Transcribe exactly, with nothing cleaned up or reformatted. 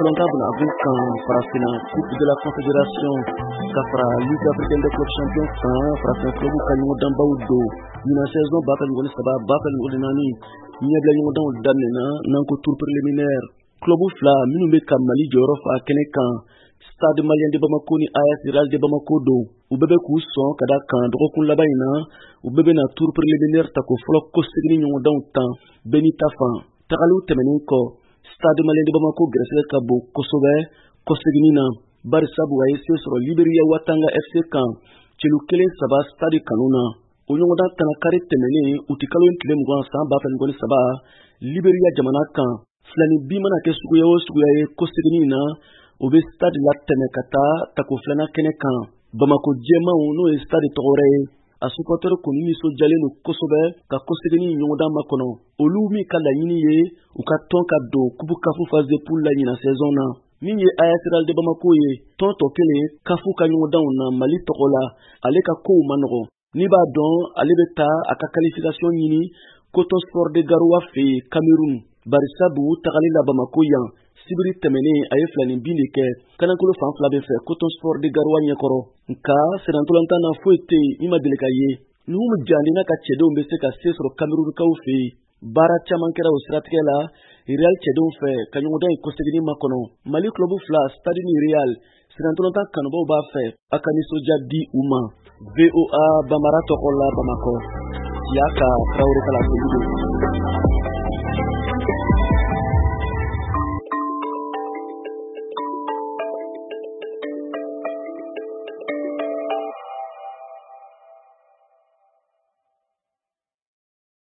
insurmontable avec Farafina, coupe de la Confédération, Kafra, Ligue africaine des clubs champions, Farafina Club Kanyo Dambaudo, une saison Bakal Ngoni Saba, Bakal Ngodinani, Niabla Yodan Damena, Nanko tour préliminaire, Club Fla, Minumbe Kamali Jorof à Kenekan, Stade Malien de Bamako ni Ayat Iral de Bamako do, ou bébé Kousson, Kadakan, Drokun Labaina, ou bébé na tour préliminaire, Tako Flok Kostegni Yodan Tan, Benitafan, Tagalou Temeniko, Stade Malien de Bamako, Grèce Kabo, Kosovo, Kosegnina, Barisabu A S sur Liberia Watanga F C Kan, Chelukele Saba Stade Kanuna, Oyonda Tanakare Temene, Utikalo Ntlemgwan San Bafen Goni Saba, Liberia Jamana Kan, Flani Bimana Kesuya Osuya Kosegnina, Obe Stade La Tenekata, Tako Flana Kenekan, Bamako Djema Uno et Stade Torre. A supporter konuni so jale no Kosovo ka Kosegni Yonda Makono Olumi kala yini ye u ka tonka do kubu kafu phase de poule la yina saison na ninye ayatral de Bamako ye tonto kele kafu ka Yonda na Mali tokola ale ka ko manoro ni ba don ale beta aka qualification yini Coton Sport de Garoua fe Cameroun Barisabu tagali la Bamako yan Sibiri temene aye flani bindike kanankolo fan flabe fe Coton Sport de Garoua nyekoro nka senantolanta na foete ima deleka ye numu jandi na ka chedo mbese ka sesro Cameroun ka ufe bara chamankera usratike la Real chedo fe kanyongoda ikosegini makono Mali club fla stade ni Real senantolanta kanobo ba fe akaniso jadi uma V O A Bamara tokola Bamako Yaka Traoré kala